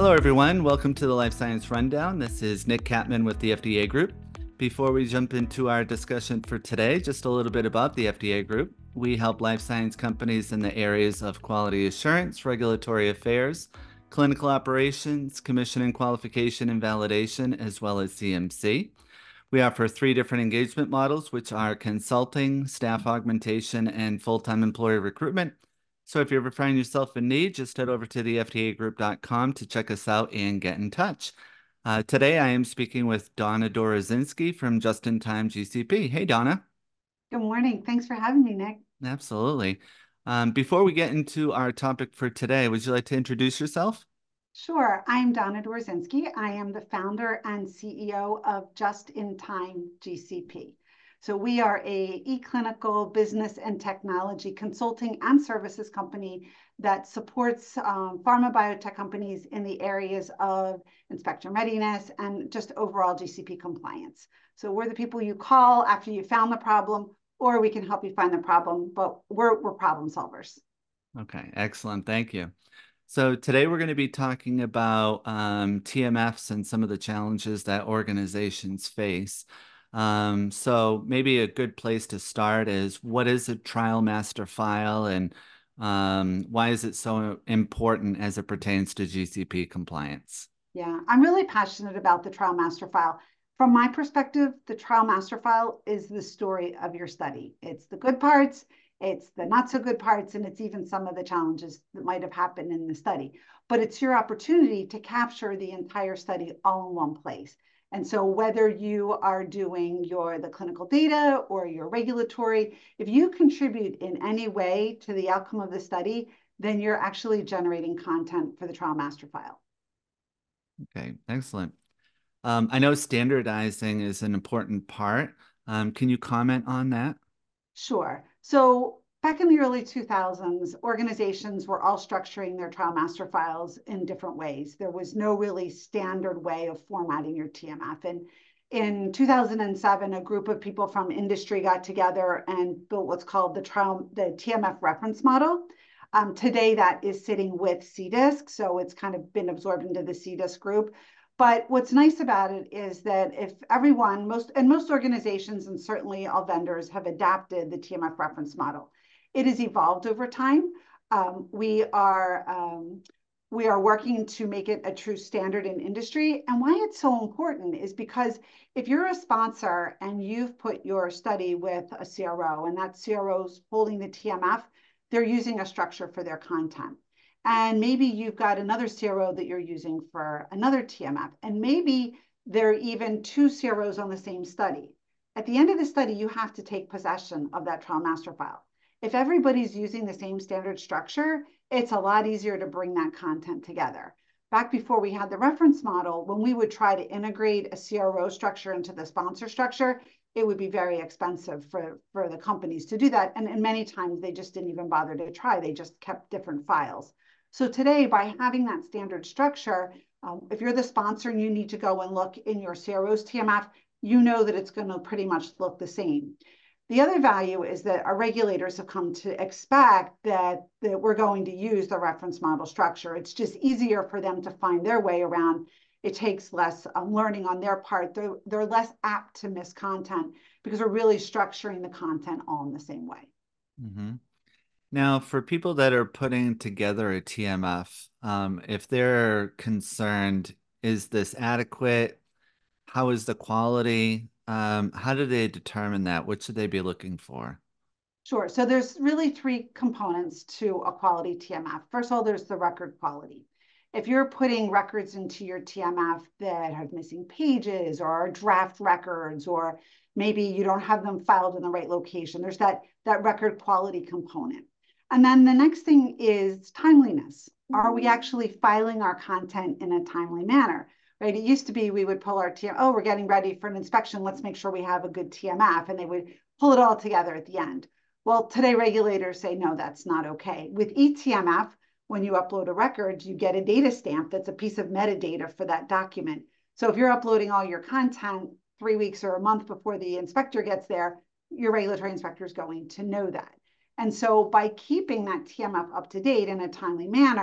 Hello, everyone. Welcome to the Life Science Rundown. This is Nick Catman with the FDA Group. Before we jump into our discussion for today, just a little bit about the FDA Group. We help life science companies in the areas of quality assurance, regulatory affairs, clinical operations, commission and qualification and validation, as well as CMC. We offer 3 different engagement models, which are consulting, staff augmentation, and full-time employee recruitment. So if you ever find yourself in need, just head over to thefdagroup.com to check us out and get in touch. Today, I am speaking with Donna Dorozinski from Just in Time GCP. Hey, Donna. Good morning. Thanks for having me, Nick. Absolutely. Before we get into our topic for today, would you like to introduce yourself? Sure. I'm Donna Dworzynski. I am the founder and CEO of Just in Time GCP. So we are a eClinical business and technology consulting and services company that supports pharma biotech companies in the areas of inspection readiness and just overall GCP compliance. So we're the people you call after you found the problem, or we can help you find the problem, but we're problem solvers. Okay, excellent. Thank you. So today we're going to be talking about TMFs and some of the challenges that organizations face. So maybe a good place to start is, what is a trial master file, and why is it so important as it pertains to GCP compliance? Yeah, I'm really passionate about the trial master file. From my perspective, the trial master file is the story of your study. It's the good parts, it's the not so good parts, and it's even some of the challenges that might have happened in the study. But it's your opportunity to capture the entire study all in one place. And so whether you are doing the clinical data or your regulatory, if you contribute in any way to the outcome of the study, then you're actually generating content for the trial master file. Okay, excellent. I know standardizing is an important part. Can you comment on that? Sure. So back in the early 2000s, organizations were all structuring their trial master files in different ways. There was no really standard way of formatting your TMF. And in 2007, a group of people from industry got together and built what's called the TMF reference model. Today, that is sitting with CDISC, so it's kind of been absorbed into the CDISC group. But what's nice about it is that if everyone, most organizations and certainly all vendors have adapted the TMF reference model. It has evolved over time. We are working to make it a true standard in industry. And why it's so important is because if you're a sponsor and you've put your study with a CRO and that CRO's holding the TMF, they're using a structure for their content. And maybe you've got another CRO that you're using for another TMF. And maybe there are even 2 CROs on the same study. At the end of the study, you have to take possession of that trial master file. If everybody's using the same standard structure, it's a lot easier to bring that content together. Back before we had the reference model, when we would try to integrate a CRO structure into the sponsor structure, it would be very expensive for the companies to do that. And many times they just didn't even bother to try. They just kept different files. So today, by having that standard structure, if you're the sponsor and you need to go and look in your CRO's TMF, you know that it's going to pretty much look the same. The other value is that our regulators have come to expect that we're going to use the reference model structure. It's just easier for them to find their way around. It takes less learning on their part. They're less apt to miss content because we're really structuring the content all in the same way. Mm-hmm. Now, for people that are putting together a TMF, if they're concerned, is this adequate? How is the quality? How do they determine that? What should they be looking for? Sure. So there's really 3 components to a quality TMF. First of all, there's the record quality. If you're putting records into your TMF that have missing pages or are draft records, or maybe you don't have them filed in the right location, there's that record quality component. And then the next thing is timeliness. Are we actually filing our content in a timely manner? Right? It used to be we would pull our TMF, oh, we're getting ready for an inspection. Let's make sure we have a good TMF. And they would pull it all together at the end. Well, today regulators say, no, that's not okay. With eTMF, when you upload a record, you get a data stamp that's a piece of metadata for that document. So if you're uploading all your content 3 weeks or a month before the inspector gets there, your regulatory inspector is going to know that. And so by keeping that TMF up to date in a timely manner,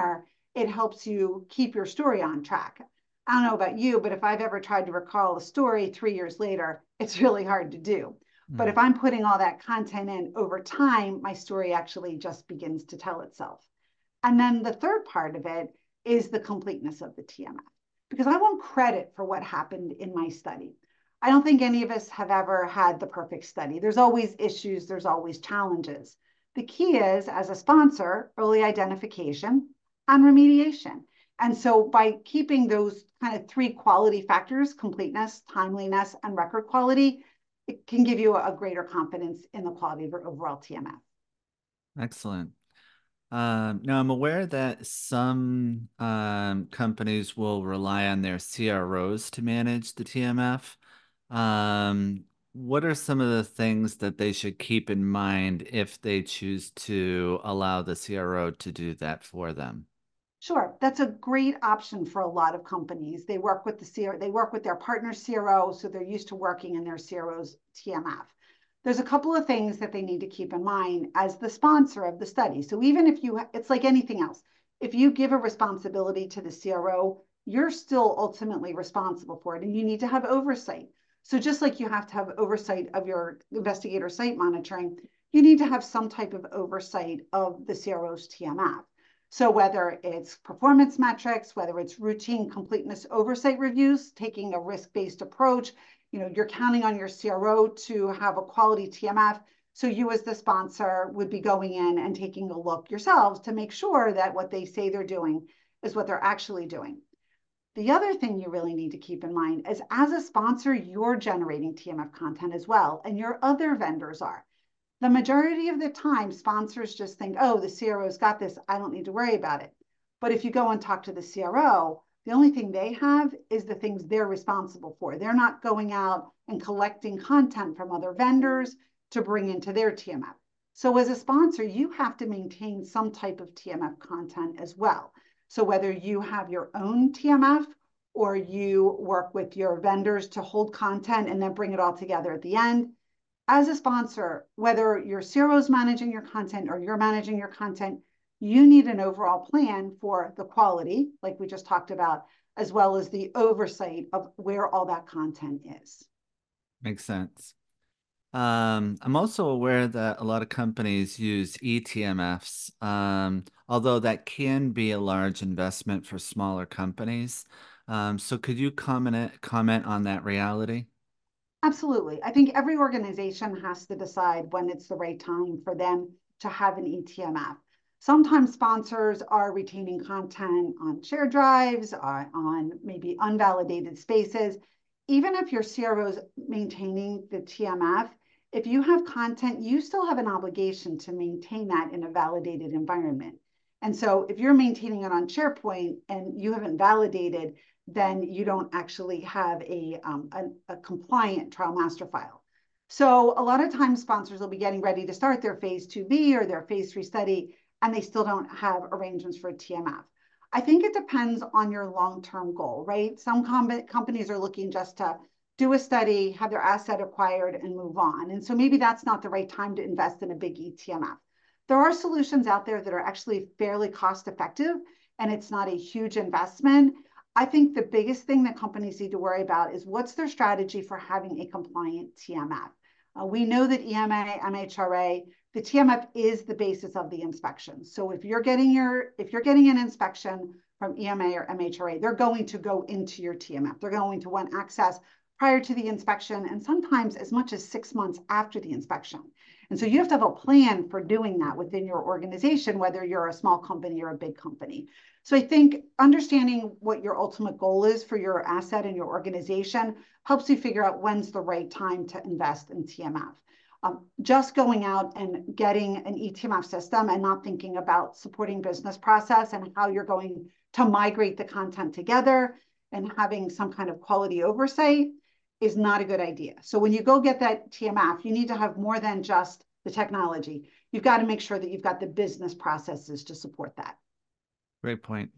it helps you keep your story on track. I don't know about you, but if I've ever tried to recall a story 3 years later, it's really hard to do. But Mm. if I'm putting all that content in over time, my story actually just begins to tell itself. And then the third part of it is the completeness of the TMF, because I want credit for what happened in my study. I don't think any of us have ever had the perfect study. There's always issues, there's always challenges. The key is, as a sponsor, early identification and remediation. And so by keeping those kind of three quality factors, completeness, timeliness, and record quality, it can give you a greater confidence in the quality of your overall TMF. Excellent. Now, I'm aware that some companies will rely on their CROs to manage the TMF. What are some of the things that they should keep in mind if they choose to allow the CRO to do that for them? Sure, that's a great option for a lot of companies. They work with they work with their partner CRO, so they're used to working in their CRO's TMF. There's a couple of things that they need to keep in mind as the sponsor of the study. So even if it's like anything else. If you give a responsibility to the CRO, you're still ultimately responsible for it, and you need to have oversight. So just like you have to have oversight of your investigator site monitoring, you need to have some type of oversight of the CRO's TMF. So whether it's performance metrics, whether it's routine completeness oversight reviews, taking a risk-based approach, you're counting on your CRO to have a quality TMF. So you as the sponsor would be going in and taking a look yourselves to make sure that what they say they're doing is what they're actually doing. The other thing you really need to keep in mind is as a sponsor, you're generating TMF content as well, and your other vendors are. The majority of the time, sponsors just think, oh, the CRO's got this. I don't need to worry about it. But if you go and talk to the CRO, the only thing they have is the things they're responsible for. They're not going out and collecting content from other vendors to bring into their TMF. So as a sponsor, you have to maintain some type of TMF content as well. So whether you have your own TMF or you work with your vendors to hold content and then bring it all together at the end, as a sponsor, whether your CRO is managing your content or you're managing your content, you need an overall plan for the quality, like we just talked about, as well as the oversight of where all that content is. Makes sense. I'm also aware that a lot of companies use eTMFs, although that can be a large investment for smaller companies. So could you comment on that reality? Absolutely. I think every organization has to decide when it's the right time for them to have an eTMF. Sometimes sponsors are retaining content on shared drives, on maybe unvalidated spaces. Even if your CRO is maintaining the TMF, if you have content, you still have an obligation to maintain that in a validated environment. And so if you're maintaining it on SharePoint and you haven't validated, then you don't actually have a compliant trial master file. So a lot of times sponsors will be getting ready to start their phase 2B or their phase 3 study, and they still don't have arrangements for a TMF. I think it depends on your long-term goal, right? Some companies are looking just to do a study, have their asset acquired, and move on. And so maybe that's not the right time to invest in a big eTMF. There are solutions out there that are actually fairly cost effective, and it's not a huge investment. I think the biggest thing that companies need to worry about is what's their strategy for having a compliant TMF. We know that EMA, MHRA, the TMF is the basis of the inspection. So if you're getting an inspection from EMA or MHRA, they're going to go into your TMF. They're going to want access prior to the inspection and sometimes as much as 6 months after the inspection. And so you have to have a plan for doing that within your organization, whether you're a small company or a big company. So I think understanding what your ultimate goal is for your asset and your organization helps you figure out when's the right time to invest in TMF. Just going out and getting an eTMF system and not thinking about supporting business process and how you're going to migrate the content together and having some kind of quality oversight is not a good idea. So when you go get that TMF, you need to have more than just the technology. You've got to make sure that you've got the business processes to support that. Great point.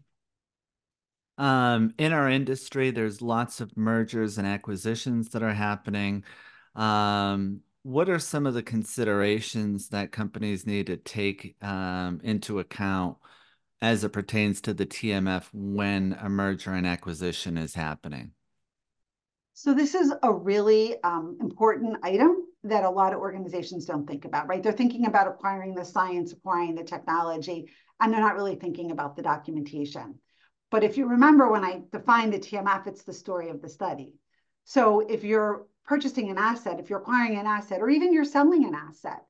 In our industry, there's lots of mergers and acquisitions that are happening. What are some of the considerations that companies need to take into account as it pertains to the TMF when a merger and acquisition is happening? So this is a really important item that a lot of organizations don't think about, right? They're thinking about acquiring the science, acquiring the technology, and they're not really thinking about the documentation. But if you remember when I defined the TMF, it's the story of the study. So if you're purchasing an asset, if you're acquiring an asset, or even you're selling an asset,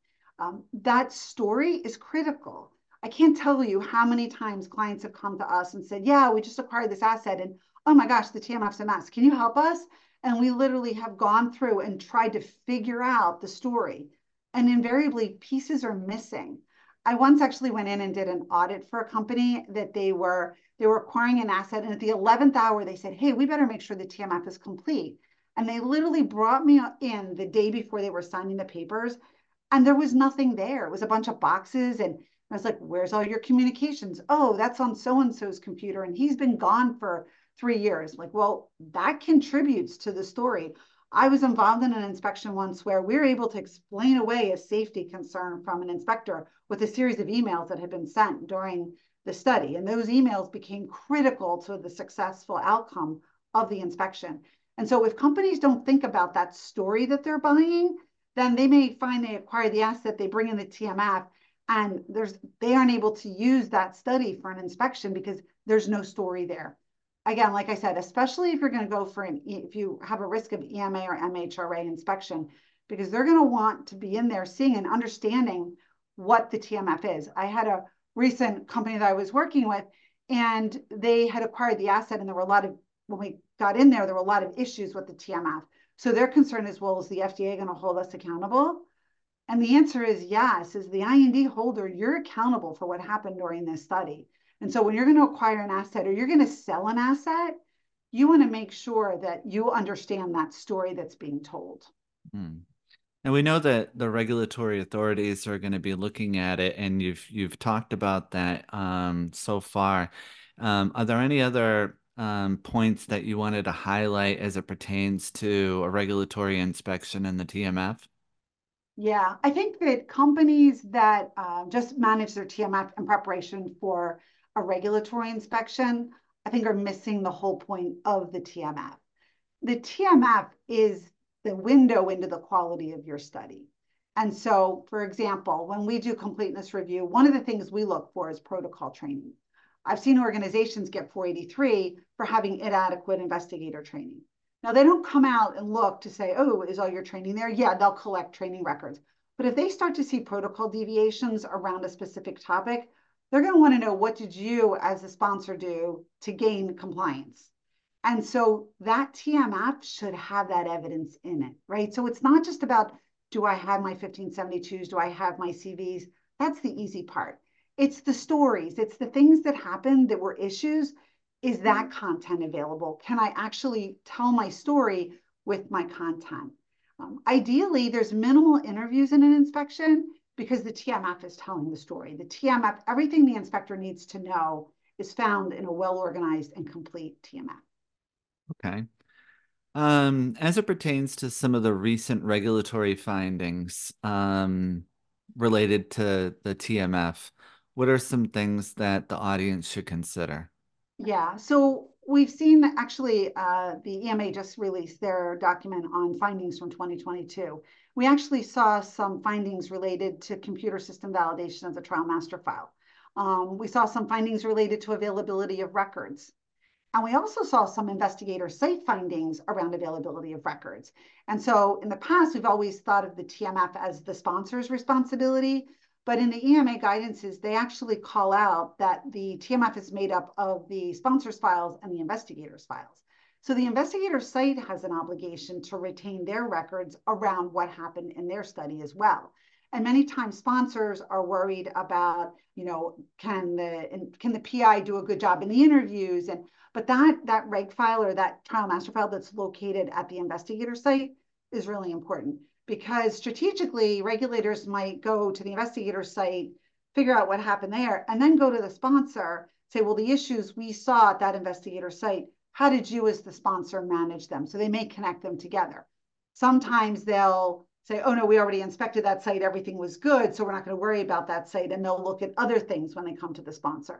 that story is critical. I can't tell you how many times clients have come to us and said, yeah, we just acquired this asset and oh my gosh, the TMF's a mess. Can you help us? And we literally have gone through and tried to figure out the story. And invariably, pieces are missing. I once actually went in and did an audit for a company that they were acquiring an asset. And at the 11th hour, they said, hey, we better make sure the TMF is complete. And they literally brought me in the day before they were signing the papers. And there was nothing there. It was a bunch of boxes. And I was like, where's all your communications? Oh, that's on so-and-so's computer. And he's been gone for 3 years. Like, well, that contributes to the story. I was involved in an inspection once where we were able to explain away a safety concern from an inspector with a series of emails that had been sent during the study. And those emails became critical to the successful outcome of the inspection. And so if companies don't think about that story that they're buying, then they may find they acquire the asset, they bring in the TMF, and they aren't able to use that study for an inspection because there's no story there. Again, like I said, especially if you're going to go for if you have a risk of EMA or MHRA inspection, because they're going to want to be in there seeing and understanding what the TMF is. I had a recent company that I was working with, and they had acquired the asset, and there were a lot of, when we got in there, there were a lot of issues with the TMF. So their concern is, well, is the FDA going to hold us accountable? And the answer is yes. As the IND holder, you're accountable for what happened during this study. And so when you're going to acquire an asset or you're going to sell an asset, you want to make sure that you understand that story that's being told. Hmm. And we know that the regulatory authorities are going to be looking at it, and you've talked about that so far. Are there any other points that you wanted to highlight as it pertains to a regulatory inspection in the TMF? Yeah, I think that companies that just manage their TMF in preparation for a regulatory inspection, I think are missing the whole point of the TMF. The TMF is the window into the quality of your study. And so, for example, when we do completeness review, one of the things we look for is protocol training. I've seen organizations get 483 for having inadequate investigator training. Now, they don't come out and look to say, oh, is all your training there? Yeah, they'll collect training records. But if they start to see protocol deviations around a specific topic, they're going to want to know, what did you as a sponsor do to gain compliance? And so that TMF should have that evidence in it, right? So it's not just about, do I have my 1572s? Do I have my CVs? That's the easy part. It's the stories. It's the things that happened that were issues. Is that content available? Can I actually tell my story with my content? Ideally, there's minimal interviews in an inspection because the TMF is telling the story. The TMF, everything the inspector needs to know is found in a well-organized and complete TMF. Okay. As it pertains to some of the recent regulatory findings related to the TMF, what are some things that the audience should consider? Yeah, so we've seen actually the EMA just released their document on findings from 2022. We actually saw some findings related to computer system validation of the trial master file. We saw some findings related to availability of records. And we also saw some investigator site findings around availability of records. And so in the past, we've always thought of the TMF as the sponsor's responsibility. But in the EMA guidances, they actually call out that the TMF is made up of the sponsor's files and the investigator's files. So the investigator site has an obligation to retain their records around what happened in their study as well. And many times sponsors are worried about, can the PI do a good job in the interviews? But that reg file or that trial master file that's located at the investigator site is really important, because strategically regulators might go to the investigator site, figure out what happened there, and then go to the sponsor, say, well, the issues we saw at that investigator site, how did you as the sponsor manage them? So they may connect them together. Sometimes they'll say, oh no, we already inspected that site, everything was good, so we're not going to worry about that site, and they'll look at other things when they come to the sponsor.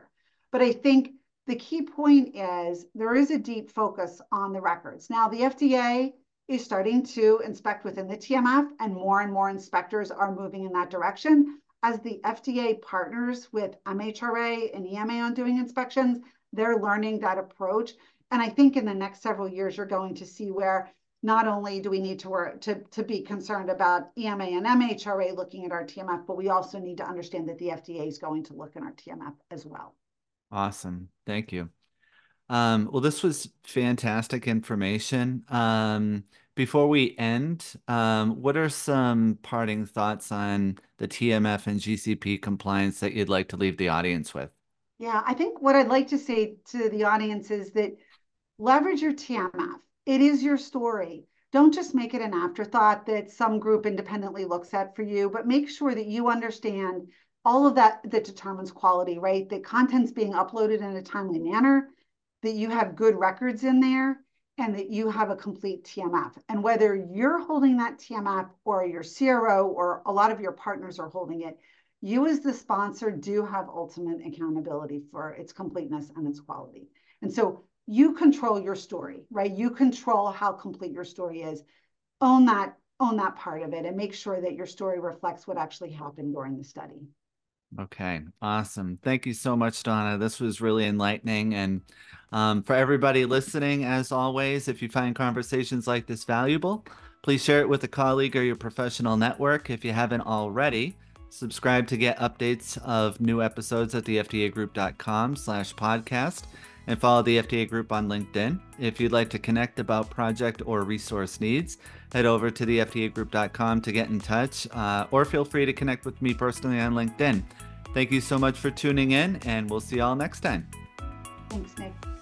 But I think the key point is there is a deep focus on the records. Now, the FDA is starting to inspect within the TMF, and more inspectors are moving in that direction. As the FDA partners with MHRA and EMA on doing inspections, they're learning that approach. And I think in the next several years, you're going to see where not only do we need to work to be concerned about EMA and MHRA looking at our TMF, but we also need to understand that the FDA is going to look at our TMF as well. Awesome. Thank you. Well, this was fantastic information. Before we end, what are some parting thoughts on the TMF and GCP compliance that you'd like to leave the audience with? Yeah, I think what I'd like to say to the audience is that leverage your TMF. It is your story. Don't just make it an afterthought that some group independently looks at for you, but make sure that you understand all of that determines quality, right? The content's being uploaded in a timely manner, that you have good records in there, and that you have a complete TMF. And whether you're holding that TMF or your CRO or a lot of your partners are holding it, you as the sponsor do have ultimate accountability for its completeness and its quality. And so you control your story, right? You control how complete your story is. Own that part of it and make sure that your story reflects what actually happened during the study. Okay, awesome. Thank you so much, Donna. This was really enlightening. And for everybody listening, as always, if you find conversations like this valuable, please share it with a colleague or your professional network. If you haven't already, subscribe to get updates of new episodes at thefdagroup.com/podcast and follow the FDA Group on LinkedIn. If you'd like to connect about project or resource needs, head over to thefdagroup.com to get in touch, or feel free to connect with me personally on LinkedIn. Thank you so much for tuning in, and we'll see you all next time. Thanks, Nick.